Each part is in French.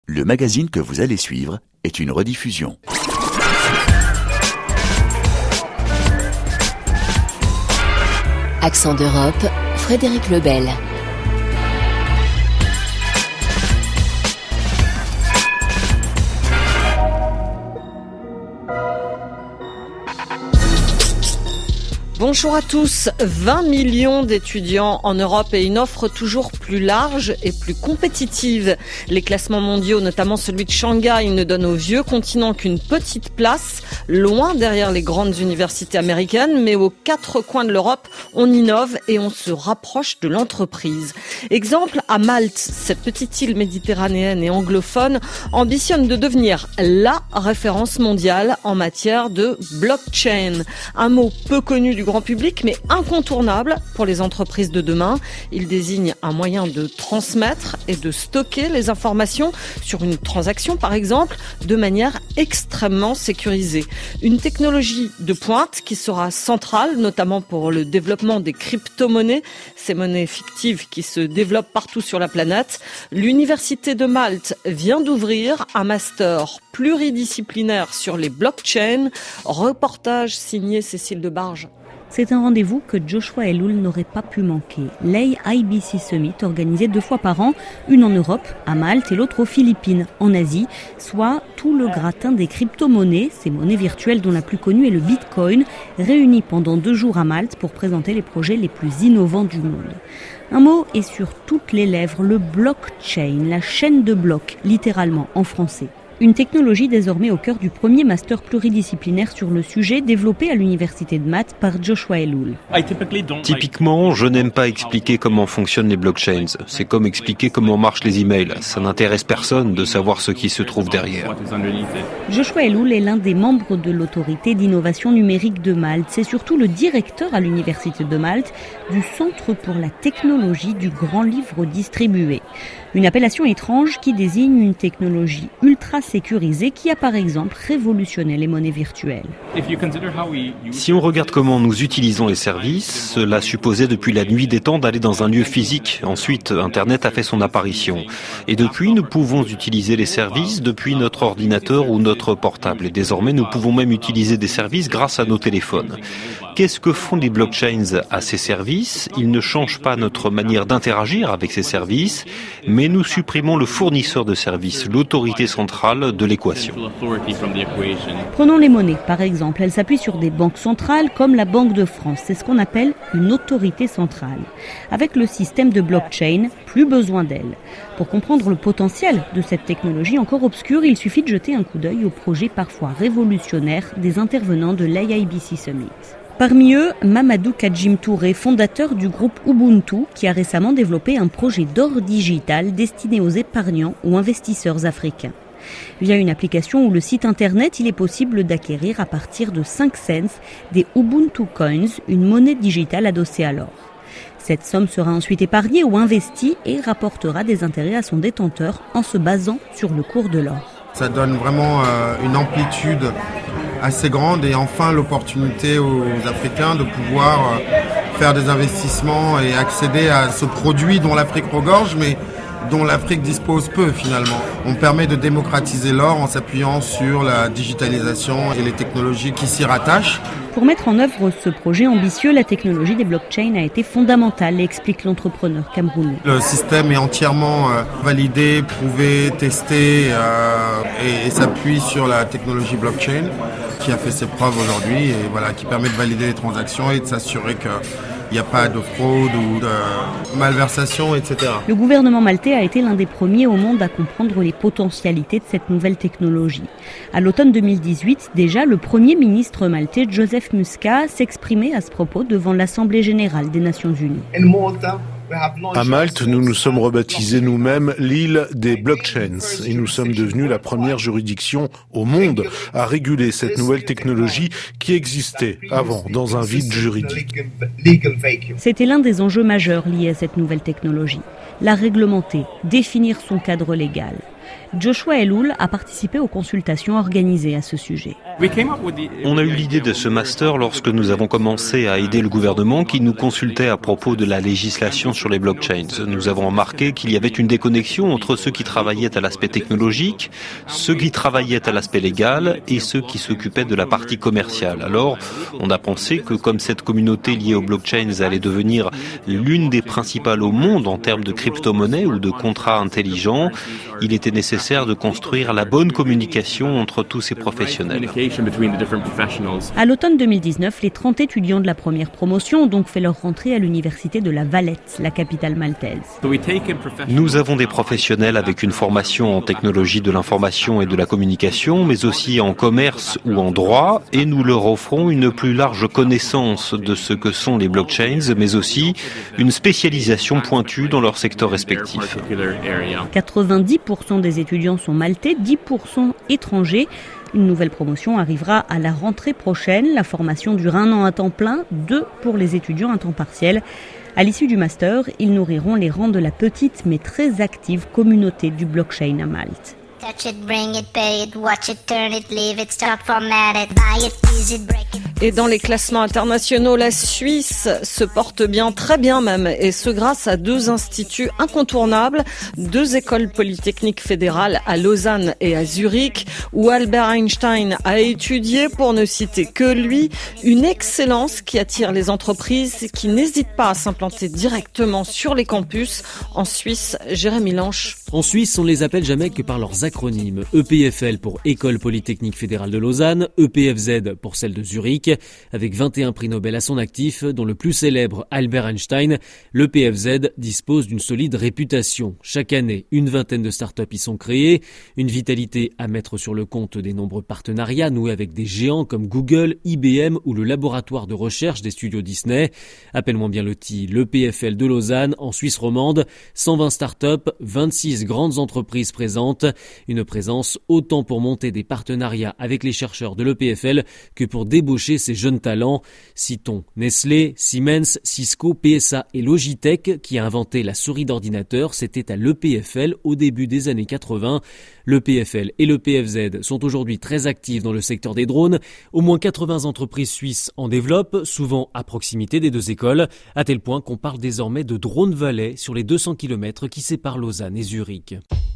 Le magazine que vous allez suivre est une rediffusion. Accent d'Europe, Frédéric Lebel. Bonjour à tous. 20 millions d'étudiants en Europe et une offre toujours plus large et plus compétitive. Les classements mondiaux, notamment celui de Shanghai, ne donnent au vieux continent qu'une petite place, loin derrière les grandes universités américaines, mais aux quatre coins de l'Europe, on innove et on se rapproche de l'entreprise. Exemple, à Malte, cette petite île méditerranéenne et anglophone ambitionne de devenir la référence mondiale en matière de blockchain. Un mot peu connu du grand public, mais incontournable pour les entreprises de demain. Il désigne un moyen de transmettre et de stocker les informations sur une transaction, par exemple, de manière extrêmement sécurisée. Une technologie de pointe qui sera centrale, notamment pour le développement des crypto-monnaies, ces monnaies fictives qui se développent partout sur la planète. L'Université de Malte vient d'ouvrir un master pluridisciplinaire sur les blockchains. Reportage signé Cécile Debarge. C'est un rendez-vous que Joshua Elul n'aurait pas pu manquer. L'AIBC Summit, organisé 2 fois par an, une en Europe, à Malte, et l'autre aux Philippines, en Asie, soit tout le gratin des crypto-monnaies, ces monnaies virtuelles dont la plus connue est le Bitcoin, réunis pendant 2 jours à Malte pour présenter les projets les plus innovants du monde. Un mot est sur toutes les lèvres, le blockchain, la chaîne de blocs, littéralement en français. Une technologie désormais au cœur du premier master pluridisciplinaire sur le sujet développé à l'université de Malte par Joshua Elul. Typiquement, je n'aime pas expliquer comment fonctionnent les blockchains. C'est comme expliquer comment marchent les emails. Ça n'intéresse personne de savoir ce qui se trouve derrière. Joshua Elul est l'un des membres de l'autorité d'innovation numérique de Malte. C'est surtout le directeur à l'université de Malte du Centre pour la technologie du grand livre distribué. Une appellation étrange qui désigne une technologie ultra sécurisée qui a par exemple révolutionné les monnaies virtuelles. Si on regarde comment nous utilisons les services, cela supposait depuis la nuit des temps d'aller dans un lieu physique. Ensuite, Internet a fait son apparition. Et depuis, nous pouvons utiliser les services depuis notre ordinateur ou notre portable. Et désormais, nous pouvons même utiliser des services grâce à nos téléphones. Qu'est-ce que font les blockchains à ces services ? Ils ne changent pas notre manière d'interagir avec ces services, mais nous supprimons le fournisseur de services, l'autorité centrale de l'équation. Prenons les monnaies, par exemple. Elles s'appuient sur des banques centrales comme la Banque de France. C'est ce qu'on appelle une autorité centrale. Avec le système de blockchain, plus besoin d'elle. Pour comprendre le potentiel de cette technologie encore obscure, il suffit de jeter un coup d'œil aux projets parfois révolutionnaires des intervenants de l'AIBC Summit. Parmi eux, Mamadou Kajim Touré, fondateur du groupe Ubuntu, qui a récemment développé un projet d'or digital destiné aux épargnants ou investisseurs africains. Via une application ou le site internet, il est possible d'acquérir à partir de 5 cents des Ubuntu Coins, une monnaie digitale adossée à l'or. Cette somme sera ensuite épargnée ou investie et rapportera des intérêts à son détenteur en se basant sur le cours de l'or. Ça donne vraiment une amplitude assez grande et enfin l'opportunité aux Africains de pouvoir faire des investissements et accéder à ce produit dont l'Afrique regorge, mais dont l'Afrique dispose peu finalement. On permet de démocratiser l'or en s'appuyant sur la digitalisation et les technologies qui s'y rattachent. Pour mettre en œuvre ce projet ambitieux, la technologie des blockchains a été fondamentale, explique l'entrepreneur camerounais. Le système est entièrement validé, prouvé, testé et s'appuie sur la technologie blockchain qui a fait ses preuves aujourd'hui et voilà, qui permet de valider les transactions et de s'assurer qu'il n'y a pas de fraude ou de malversation, etc. Le gouvernement maltais a été l'un des premiers au monde à comprendre les potentialités de cette nouvelle technologie. À l'automne 2018, déjà, le Premier ministre maltais, Joseph Muscat, s'exprimait à ce propos devant l'Assemblée générale des Nations unies. À Malte, nous nous sommes rebaptisés nous-mêmes l'île des blockchains et nous sommes devenus la première juridiction au monde à réguler cette nouvelle technologie qui existait avant dans un vide juridique. C'était l'un des enjeux majeurs liés à cette nouvelle technologie. La réglementer, définir son cadre légal. Joshua Elul a participé aux consultations organisées à ce sujet. On a eu l'idée de ce master lorsque nous avons commencé à aider le gouvernement qui nous consultait à propos de la législation sur les blockchains. Nous avons remarqué qu'il y avait une déconnexion entre ceux qui travaillaient à l'aspect technologique, ceux qui travaillaient à l'aspect légal et ceux qui s'occupaient de la partie commerciale. Alors, on a pensé que comme cette communauté liée aux blockchains allait devenir l'une des principales au monde en termes de crypto-monnaies ou de contrats intelligents, il était nécessaire de construire la bonne communication entre tous ces professionnels. À l'automne 2019, les 30 étudiants de la première promotion ont donc fait leur rentrée à l'université de La Valette, la capitale maltaise. Nous avons des professionnels avec une formation en technologie de l'information et de la communication, mais aussi en commerce ou en droit, et nous leur offrons une plus large connaissance de ce que sont les blockchains, mais aussi une spécialisation pointue dans leur secteur respectif. 90% des étudiants sont maltais, 10% étrangers. Une nouvelle promotion arrivera à la rentrée prochaine. La formation dure 1 an à temps plein, 2 pour les étudiants à temps partiel. À l'issue du master, ils nourriront les rangs de la petite mais très active communauté du blockchain à Malte. Touch it, bring it, pay it, watch it, turn it, leave it, stop, format it, buy it, use it, break it. Et dans les classements internationaux, la Suisse se porte bien, très bien même, et ce grâce à 2 instituts incontournables, 2 écoles polytechniques fédérales à Lausanne et à Zurich, où Albert Einstein a étudié, pour ne citer que lui, une excellence qui attire les entreprises qui n'hésitent pas à s'implanter directement sur les campus. En Suisse, Jérémy Lanche. En Suisse, on ne les appelle jamais que par leurs acronymes. EPFL pour École Polytechnique Fédérale de Lausanne, EPFZ pour celle de Zurich. Avec 21 prix Nobel à son actif, dont le plus célèbre Albert Einstein, l'EPFZ dispose d'une solide réputation. Chaque année, une vingtaine de startups y sont créées, une vitalité à mettre sur le compte des nombreux partenariats noués avec des géants comme Google, IBM ou le laboratoire de recherche des studios Disney. Appelle-moi bien loti, l'EPFL de Lausanne, en Suisse romande, 120 startups, 26 grandes entreprises présentes, une présence autant pour monter des partenariats avec les chercheurs de l'EPFL que pour débaucher ces jeunes talents. Citons Nestlé, Siemens, Cisco, PSA et Logitech qui a inventé la souris d'ordinateur. C'était à l'EPFL au début des années 80. L'EPFL et l'EPFZ sont aujourd'hui très actifs dans le secteur des drones. Au moins 80 entreprises suisses en développent, souvent à proximité des 2 écoles, à tel point qu'on parle désormais de Drone Valley sur les 200 km qui séparent Lausanne et Zurich.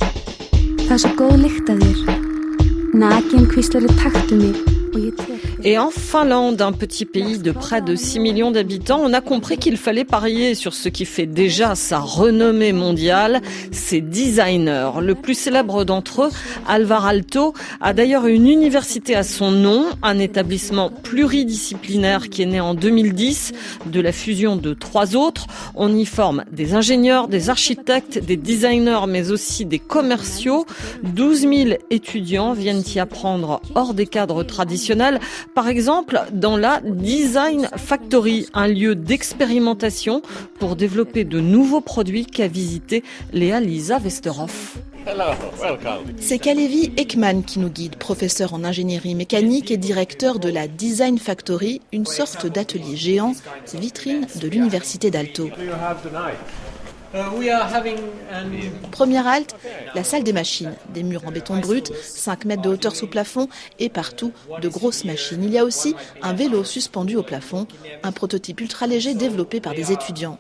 Et en Finlande, un petit pays de près de 6 millions d'habitants, on a compris qu'il fallait parier sur ce qui fait déjà sa renommée mondiale, ses designers. Le plus célèbre d'entre eux, Alvar Aalto, a d'ailleurs une université à son nom, un établissement pluridisciplinaire qui est né en 2010 de la fusion de 3 autres. On y forme des ingénieurs, des architectes, des designers, mais aussi des commerciaux. 12 000 étudiants viennent y apprendre hors des cadres traditionnels. Par exemple, dans la Design Factory, un lieu d'expérimentation pour développer de nouveaux produits qu'a visité Léa-Lisa Westerhoff. C'est Kalevi Ekman qui nous guide, professeur en ingénierie mécanique et directeur de la Design Factory, une sorte d'atelier géant, vitrine de l'université d'Aalto. Première halte, la salle des machines. Des murs en béton brut, 5 mètres de hauteur sous plafond et partout de grosses machines. Il y a aussi un vélo suspendu au plafond, un prototype ultra léger développé par des étudiants.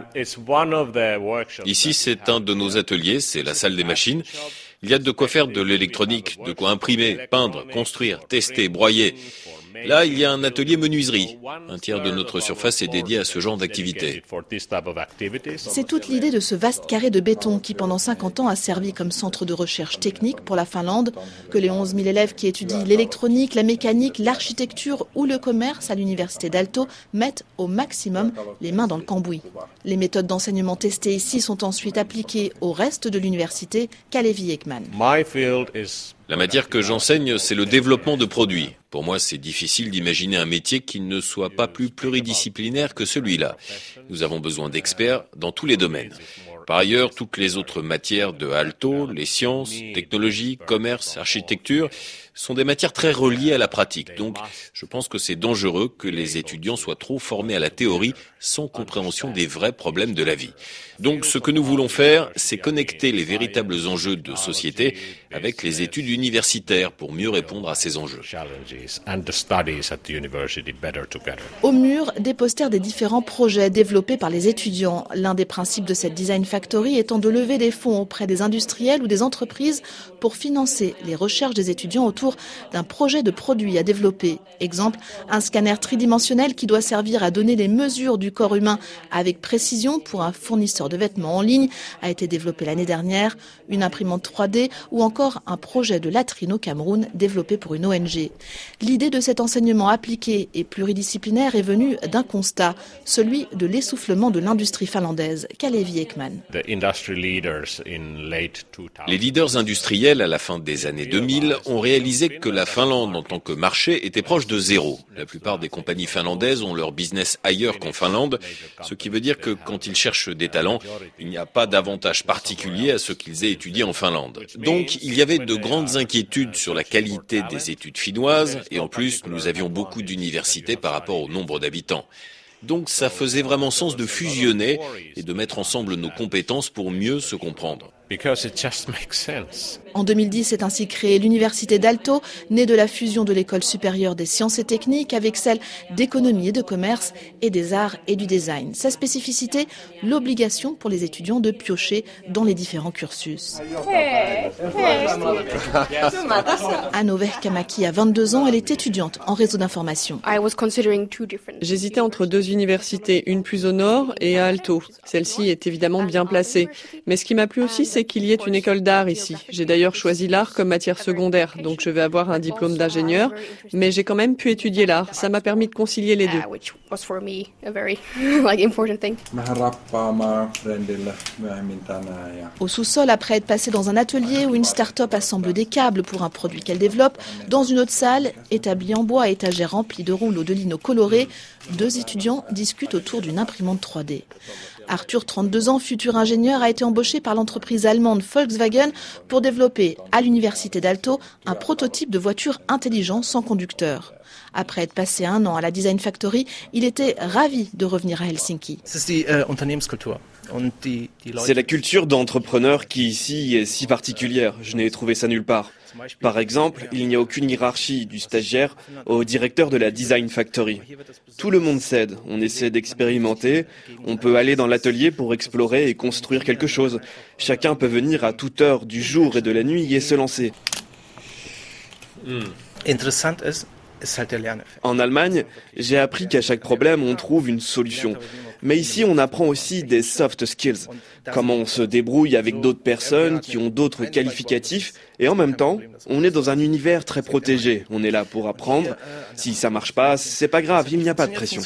Ici, c'est un de nos ateliers, c'est la salle des machines. Il y a de quoi faire de l'électronique, de quoi imprimer, peindre, construire, tester, broyer. Là, il y a un atelier menuiserie. Un tiers de notre surface est dédié à ce genre d'activité. C'est toute l'idée de ce vaste carré de béton qui, pendant 50 ans, a servi comme centre de recherche technique pour la Finlande, que les 11 000 élèves qui étudient l'électronique, la mécanique, l'architecture ou le commerce à l'université d'Aalto mettent au maximum les mains dans le cambouis. Les méthodes d'enseignement testées ici sont ensuite appliquées au reste de l'université. Kalevi Ekman. La matière que j'enseigne, c'est le développement de produits. Pour moi, c'est difficile d'imaginer un métier qui ne soit pas plus pluridisciplinaire que celui-là. Nous avons besoin d'experts dans tous les domaines. Par ailleurs, toutes les autres matières de Aalto, les sciences, technologie, commerce, architecture, sont des matières très reliées à la pratique. Donc, je pense que c'est dangereux que les étudiants soient trop formés à la théorie sans compréhension des vrais problèmes de la vie. Donc, ce que nous voulons faire, c'est connecter les véritables enjeux de société avec les études universitaires pour mieux répondre à ces enjeux. Au mur, des posters des différents projets développés par les étudiants. L'un des principes de cette Design Factory étant de lever des fonds auprès des industriels ou des entreprises pour financer les recherches des étudiants autour d'un projet de produit à développer. Exemple, un scanner tridimensionnel qui doit servir à donner les mesures du corps humain avec précision pour un fournisseur de vêtements en ligne a été développé l'année dernière, une imprimante 3D ou encore un projet de latrine au Cameroun développé pour une ONG. L'idée de cet enseignement appliqué et pluridisciplinaire est venue d'un constat, celui de l'essoufflement de l'industrie finlandaise. Kalevi Ekman. Les leaders industriels à la fin des années 2000 ont réalisé que la Finlande en tant que marché était proche de zéro. La plupart des compagnies finlandaises ont leur business ailleurs qu'en Finlande, ce qui veut dire que quand ils cherchent des talents, il n'y a pas d'avantage particulier à ce qu'ils aient étudié en Finlande. Donc il y avait de grandes inquiétudes sur la qualité des études finnoises et en plus nous avions beaucoup d'universités par rapport au nombre d'habitants. Donc ça faisait vraiment sens de fusionner et de mettre ensemble nos compétences pour mieux se comprendre. En 2010 est ainsi créée l'Université d'Aalto, née de la fusion de l'École supérieure des sciences et techniques avec celle d'économie et de commerce et des arts et du design. Sa spécificité, l'obligation pour les étudiants de piocher dans les différents cursus. Anove Kamaki a 22 ans, elle est étudiante en réseau d'information. J'hésitais entre deux universités, une plus au nord et à Aalto. Celle-ci est évidemment bien placée. Mais ce qui m'a plu aussi, c'est qu'il y ait une école d'art ici. J'ai d'ailleurs choisi l'art comme matière secondaire, donc je vais avoir un diplôme d'ingénieur, mais j'ai quand même pu étudier l'art. Ça m'a permis de concilier les deux. Au sous-sol, après être passé dans un atelier où une start-up assemble des câbles pour un produit qu'elle développe, dans une autre salle, établie en bois à étagères remplies de rouleaux de lino colorés, deux étudiants discutent autour d'une imprimante 3D. Arthur, 32 ans, futur ingénieur, a été embauché par l'entreprise allemande Volkswagen pour développer à l'université d'Aalto un prototype de voiture intelligente sans conducteur. Après être passé 1 an à la Design Factory, il était ravi de revenir à Helsinki. C'est la culture d'entrepreneur qui ici est si particulière. Je n'ai trouvé ça nulle part. Par exemple, il n'y a aucune hiérarchie du stagiaire au directeur de la Design Factory. Tout le monde s'aide, on essaie d'expérimenter, on peut aller dans l'atelier pour explorer et construire quelque chose. Chacun peut venir à toute heure du jour et de la nuit et se lancer. En Allemagne, j'ai appris qu'à chaque problème, on trouve une solution. Mais ici, on apprend aussi des soft skills. Comment on se débrouille avec d'autres personnes qui ont d'autres qualificatifs. Et en même temps, on est dans un univers très protégé. On est là pour apprendre. Si ça marche pas, c'est pas grave, il n'y a pas de pression.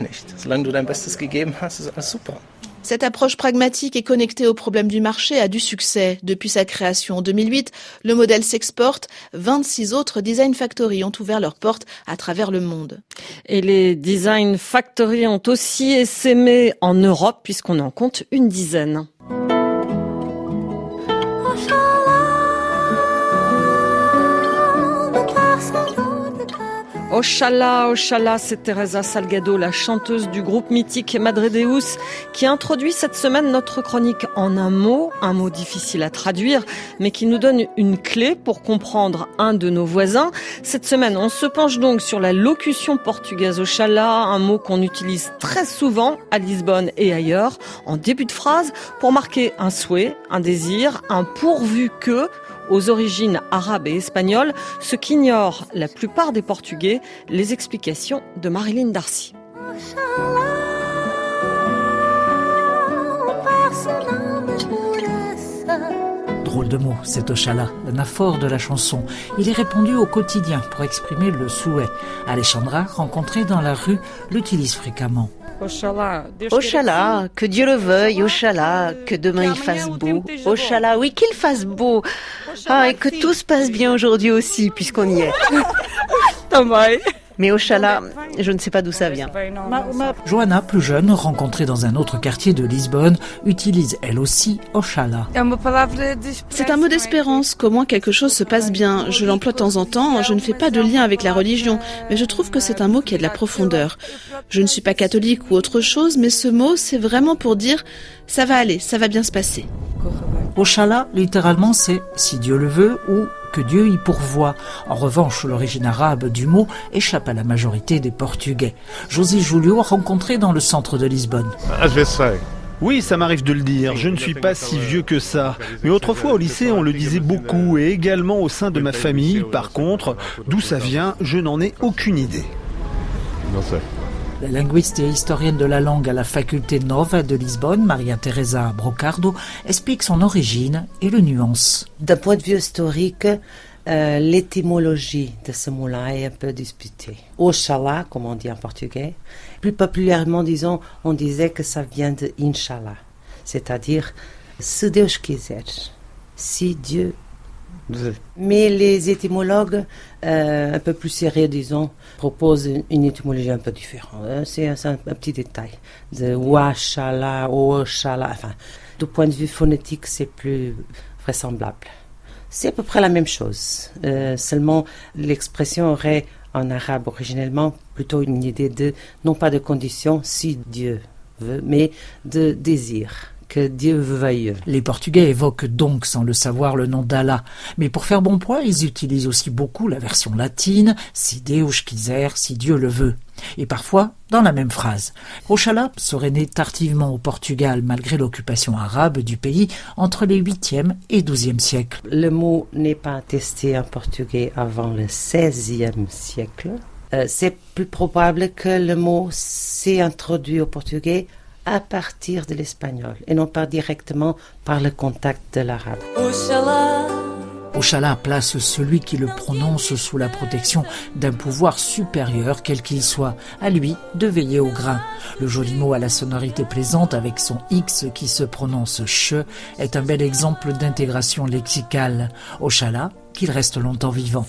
Cette approche pragmatique et connectée aux problèmes du marché a du succès. Depuis sa création en 2008, le modèle s'exporte. 26 autres Design Factory ont ouvert leurs portes à travers le monde. Et les Design Factory ont aussi essaimé en Europe puisqu'on en compte une dizaine. Oshala, Oshala, c'est Teresa Salgado, la chanteuse du groupe mythique Madre Deus, qui introduit cette semaine notre chronique en un mot difficile à traduire, mais qui nous donne une clé pour comprendre un de nos voisins. Cette semaine, on se penche donc sur la locution portugaise Oshala, un mot qu'on utilise très souvent à Lisbonne et ailleurs, en début de phrase, pour marquer un souhait, un désir, un pourvu que, aux origines arabes et espagnoles, ce qu'ignorent la plupart des Portugais, les explications de Marilyn Darcy. Drôle de mot, cet Oshala, l'anaphore de la chanson. Il est répandu au quotidien pour exprimer le souhait. Alexandra, rencontrée dans la rue, l'utilise fréquemment. Oshala, que Dieu le veuille, Oshala, que demain il fasse beau. Oshala, oui, qu'il fasse beau. Ah, et que tout se passe bien aujourd'hui aussi, puisqu'on y est. Mais Oxalá, je ne sais pas d'où ça vient. Johanna, plus jeune, rencontrée dans un autre quartier de Lisbonne, utilise elle aussi Oxalá. C'est un mot d'espérance, qu'au moins quelque chose se passe bien. Je l'emploie de temps en temps, je ne fais pas de lien avec la religion, mais je trouve que c'est un mot qui a de la profondeur. Je ne suis pas catholique ou autre chose, mais ce mot, c'est vraiment pour dire « ça va aller, ça va bien se passer ». Oxalá, littéralement, c'est « si Dieu le veut » ou « que Dieu y pourvoit ». En revanche, l'origine arabe du mot échappe à la majorité des Portugais. José Julio, rencontré dans le centre de Lisbonne. Oui, ça m'arrive de le dire, je ne suis pas si vieux que ça. Mais autrefois au lycée, on le disait beaucoup et également au sein de ma famille. Par contre, d'où ça vient, je n'en ai aucune idée. La linguiste et historienne de la langue à la faculté Nova de Lisbonne, Maria Teresa Brocardo, explique son origine et le nuance. D'un point de vue historique, l'étymologie de ce mot-là est un peu disputée. Oxalá, comme on dit en portugais, plus populairement, disons, on disait que ça vient de Inshallah, c'est-à-dire se Deus quiser, si Dieu veut. Mais les étymologues, un peu plus sérieux, disons, proposent une étymologie un peu différente. C'est un petit détail. De Oxalá, Oxalá, enfin, du point de vue phonétique, c'est plus vraisemblable. C'est à peu près la même chose. Seulement, l'expression aurait, en arabe originellement, plutôt une idée de, non pas de condition, si Dieu veut, mais de désir. Que Dieu veuille. Les Portugais évoquent donc sans le savoir le nom d'Allah. Mais pour faire bon poids, ils utilisent aussi beaucoup la version latine, si Deus quiser, si Dieu le veut. Et parfois dans la même phrase. Oxalá serait né tardivement au Portugal malgré l'occupation arabe du pays entre les 8e et 12e siècles. Le mot n'est pas attesté en portugais avant le 16e siècle. C'est plus probable que le mot s'est introduit au portugais à partir de l'espagnol et non pas directement par le contact de l'arabe. Oxalá place celui qui le prononce sous la protection d'un pouvoir supérieur, quel qu'il soit, à lui de veiller au grain. Le joli mot à la sonorité plaisante avec son X qui se prononce ch est un bel exemple d'intégration lexicale. Oxalá, qu'il reste longtemps vivant.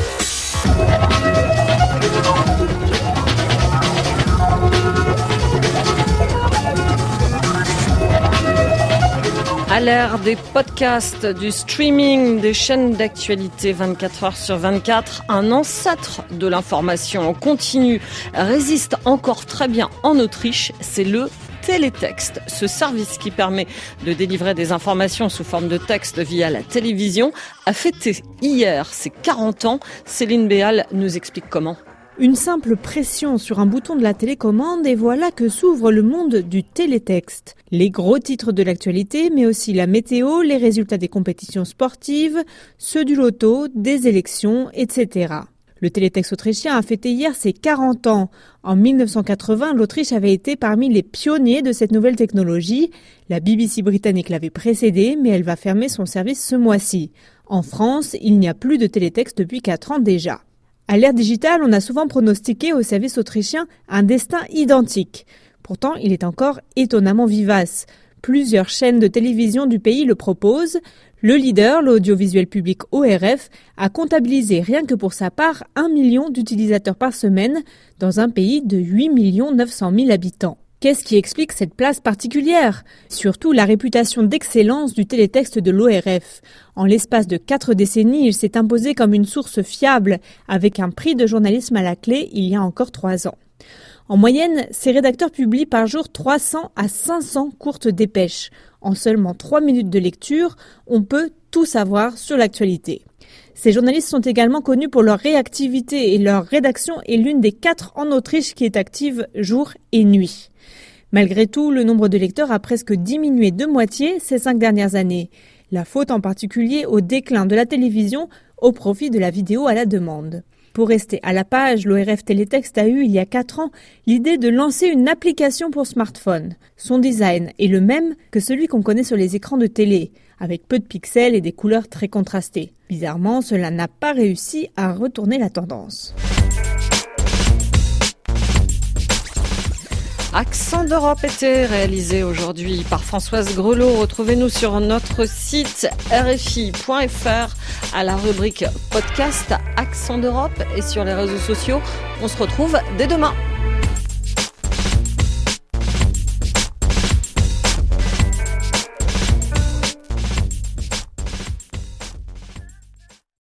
À l'ère des podcasts, du streaming, des chaînes d'actualité 24 heures sur 24, un ancêtre de l'information en continu résiste encore très bien en Autriche, c'est le télétexte. Ce service qui permet de délivrer des informations sous forme de texte via la télévision a fêté hier ses 40 ans. Céline Béal nous explique comment. Une simple pression sur un bouton de la télécommande et voilà que s'ouvre le monde du télétexte. Les gros titres de l'actualité, mais aussi la météo, les résultats des compétitions sportives, ceux du loto, des élections, etc. Le télétexte autrichien a fêté hier ses 40 ans. En 1980, l'Autriche avait été parmi les pionniers de cette nouvelle technologie. La BBC britannique l'avait précédée, mais elle va fermer son service ce mois-ci. En France, il n'y a plus de télétexte depuis 4 ans déjà. À l'ère digitale, on a souvent pronostiqué au service autrichien un destin identique. Pourtant, il est encore étonnamment vivace. Plusieurs chaînes de télévision du pays le proposent. Le leader, l'audiovisuel public ORF, a comptabilisé rien que pour sa part 1 million d'utilisateurs par semaine dans un pays de 8 900 000 habitants. Qu'est-ce qui explique cette place particulière ? Surtout la réputation d'excellence du télétexte de l'ORF. En l'espace de 4 décennies, il s'est imposé comme une source fiable, avec un prix de journalisme à la clé il y a encore 3 ans. En moyenne, ces rédacteurs publient par jour 300 à 500 courtes dépêches. En seulement 3 minutes de lecture, on peut tout savoir sur l'actualité. Ces journalistes sont également connus pour leur réactivité et leur rédaction est l'une des 4 en Autriche qui est active jour et nuit. Malgré tout, le nombre de lecteurs a presque diminué de moitié ces 5 dernières années. La faute en particulier au déclin de la télévision au profit de la vidéo à la demande. Pour rester à la page, l'ORF Télétexte a eu il y a 4 ans l'idée de lancer une application pour smartphone. Son design est le même que celui qu'on connaît sur les écrans de télé, avec peu de pixels et des couleurs très contrastées. Bizarrement, cela n'a pas réussi à retourner la tendance. Accent d'Europe était réalisé aujourd'hui par Françoise Grelot. Retrouvez-nous sur notre site rfi.fr à la rubrique podcast Accent d'Europe et sur les réseaux sociaux. On se retrouve dès demain.